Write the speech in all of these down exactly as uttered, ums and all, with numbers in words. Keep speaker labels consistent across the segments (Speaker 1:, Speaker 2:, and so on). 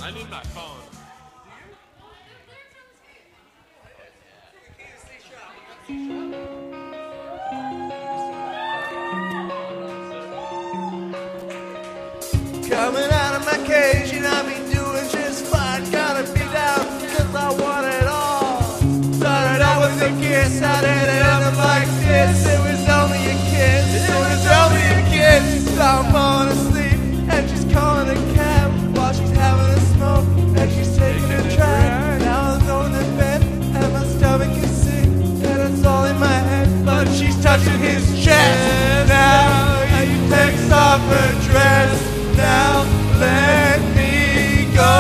Speaker 1: I need my phone.
Speaker 2: Coming out of my cage and I've been doing just fine. Gotta be down cause I want it all. Started out with a kiss, how did it end up like this? It was only a kiss, it was only a kiss. So I'm falling asleep and she's calling a cab while she's having a smoke and she's taking a drag. Now I'm going to bed and my stomach is sick and it's all in my head, but she's touching his chest. Now he takes off her dress. Now let me go.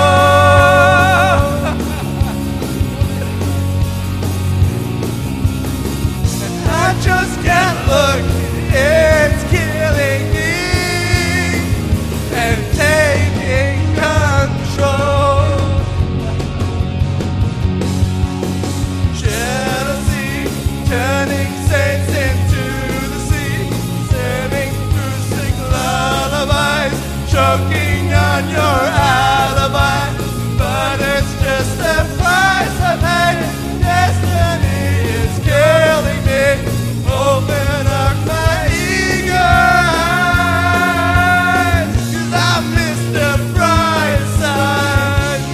Speaker 2: I just can't look, it's killing me and taking control. Jealousy turning saints into the sea, sailing through sick lullabies, choking on your alibi, but it's just the price I pay. Destiny is killing me. Open up my eager eyes, cause I missed the bright side.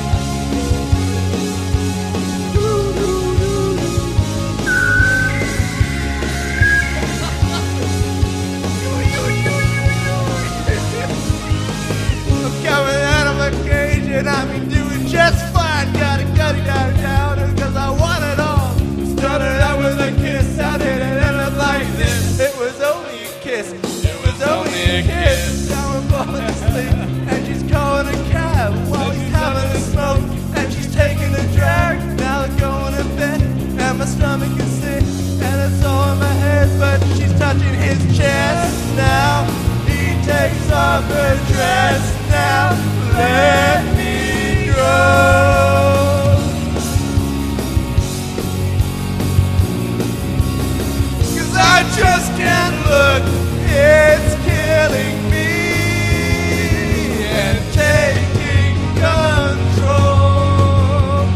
Speaker 2: I'm coming out of my cage and I've been doing just fine. Gotta cut it down, down, cause I want it all. Started out with a kiss, how did it end up like this? It was only a kiss, it was only a kiss. Now I'm falling asleep and she's calling a cab while he's having a smoke and she's taking a drag. Now I'm going to bed and my stomach is sick and it's all in my head, but she's touching his chest. Now he takes off her dress. Now let me go. Cause I just can't look, it's killing me and taking control.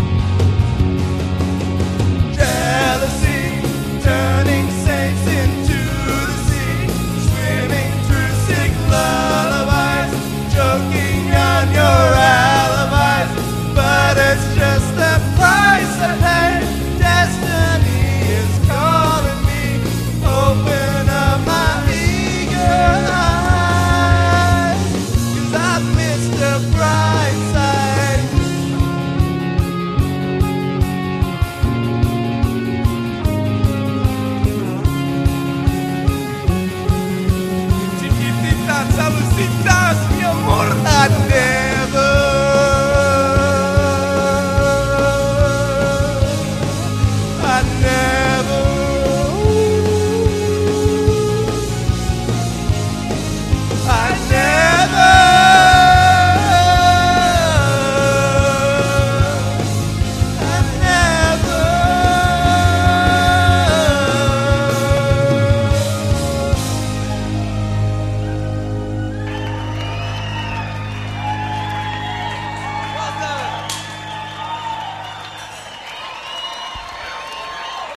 Speaker 2: Jealousy turning saints into the sea, swimming through sick lullabies, choking on your alibis, but it's just the price I pay. Destiny is calling me. Open up my eager eyes, cause I've missed the bright side.